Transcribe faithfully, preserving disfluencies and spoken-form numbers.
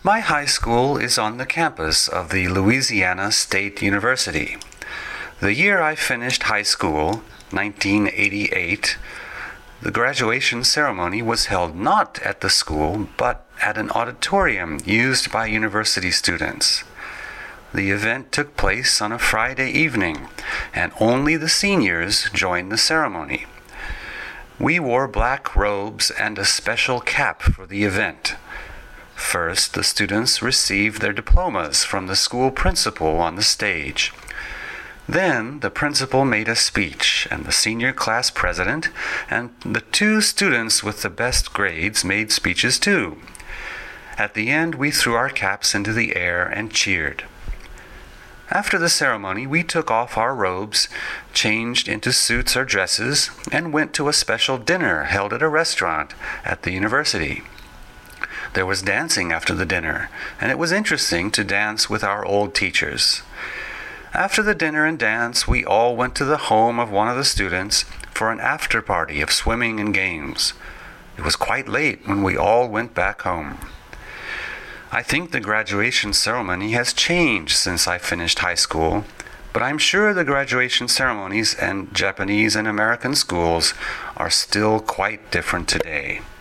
My high school is on the campus of the Louisiana State University. The year I finished high school, nineteen eighty-eight, the graduation ceremony was held not at the school, but at an auditorium used by university students. The event took place on a Friday evening, and only the seniors joined the ceremony. We wore black robes and a special cap for the event. First, the students received their diplomas from the school principal on the stage. Then, the principal made a speech, and the senior class president and the two students with the best grades made speeches too. At the end, we threw our caps into the air and cheered. After the ceremony, we took off our robes, changed into suits or dresses, and went to a special dinner held at a restaurant at the university. There was dancing after the dinner, and it was interesting to dance with our old teachers. After the dinner and dance, we all went to the home of one of the students for an after-party of swimming and games. It was quite late when we all went back home. I think the graduation ceremony has changed since I finished high school, but I'm sure the graduation ceremonies in Japanese and American schools are still quite different today.